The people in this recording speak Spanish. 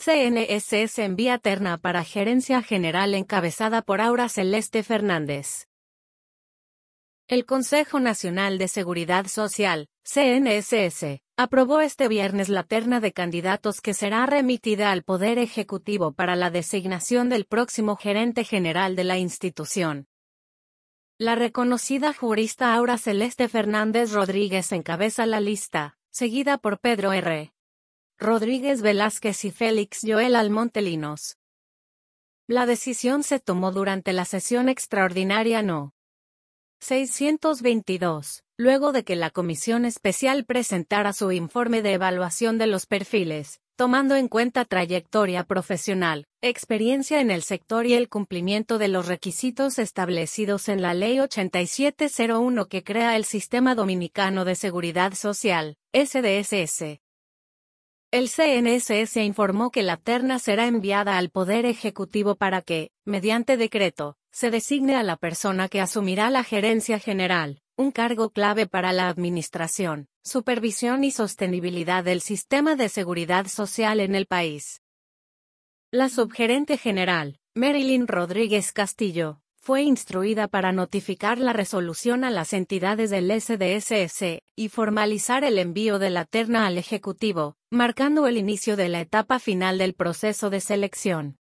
CNSS envía terna para Gerencia General encabezada por Aura Celeste Fernández. El Consejo Nacional de Seguridad Social, CNSS, aprobó este viernes la terna de candidatos que será remitida al Poder Ejecutivo para la designación del próximo gerente general de la institución. La reconocida jurista Aura Celeste Fernández Rodríguez encabeza la lista, seguida por Pedro R. Rodríguez Velázquez y Félix Joel Almontelinos. La decisión se tomó durante la sesión extraordinaria No. 622, luego de que la Comisión Especial presentara su informe de evaluación de los perfiles, tomando en cuenta trayectoria profesional, experiencia en el sector y el cumplimiento de los requisitos establecidos en la Ley 8701 que crea el Sistema Dominicano de Seguridad Social, SDSS. El CNSS informó que la terna será enviada al Poder Ejecutivo para que, mediante decreto, se designe a la persona que asumirá la gerencia general, un cargo clave para la administración, supervisión y sostenibilidad del sistema de seguridad social en el país. La subgerente general, Marilyn Rodríguez Castillo, fue instruida para notificar la resolución a las entidades del SDSS y formalizar el envío de la terna al Ejecutivo, marcando el inicio de la etapa final del proceso de selección.